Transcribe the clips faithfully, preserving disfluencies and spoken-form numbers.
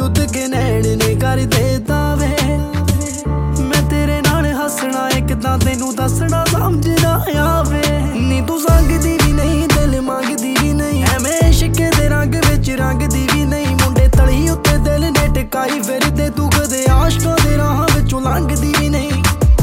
चुत के नैन ने कर देता वे मैं तेरे नाल हसना एक तां तेनू दसना समझ ना आवे नी तू संगदी भी नहीं दिल मंगदी भी नहीं एवें इश्क दे रंग विच रंगदी भी नहीं मुंडे तली उत्ते दिल ने टिकाई फिरदे तू कदे आशकां दे राह विचों लंघदी भी नहीं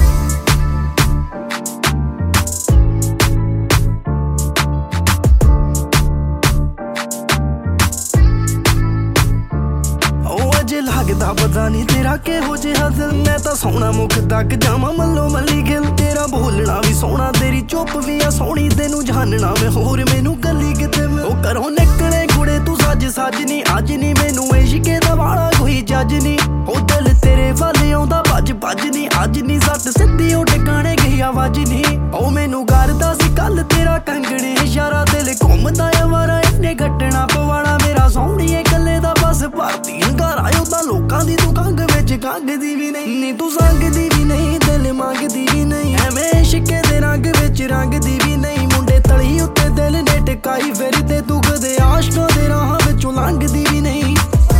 लगदा पता नहीं तेरा किहो जिहा दिल मैं तां सोहना मुख तक जावां मल्लो मल्ली गिल तेरा बोलना भी सोहना तेरी चुप भी आ सोहनी तेनू जानना मैं होर मैनू गल्ली किते ओ घरों निकले कुड़े तू सज सजनी अज नी मैनू इश्के दा वाला कोई जज नी ओ दिल तेरे वल आउंदा भज भज नी अज नी सट सिद्धी ओ टिकाणे गई आवाज नी ओ मैनू करदा सी कल तेरा कंगणे इशारा दिल घुमदा आवारा इन्ने घटना पवाड़ा मेरा सोहणीए कल्ले दा बस भारती घर आयो तां लोकां दी तू कंग विच कंगदी भी नहीं नी तू संगदी भी नहीं दिल मंगदी भी नहीं एवें इश्के दे रंग विच रंगदी भी नहीं मुंडे तली उत्ते दिल ने टिकाई फिरदे तू कदे आशकां दे राह विचों लंघदी भी नहीं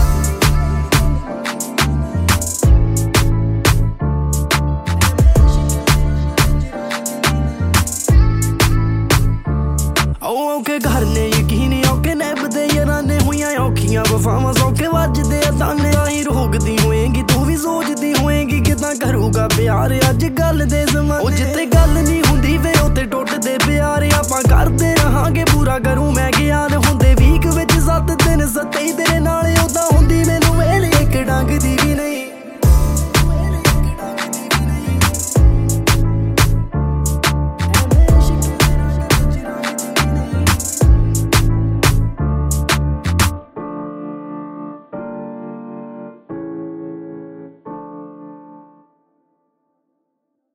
औखे घर ने यकीन औखे नैबदे याराने हुईयां औखियां वफावां सौखे वजदे ताने आई रोकदी होएगी तू भी सोचदी होएगी किदां करूगा प्यार अज गल दे समा ओ जिते गल नहीं हुंदी वे उत्ते टुटदे प्यार आपां करदे रहांगे पूरा करूं मैं ज्ञान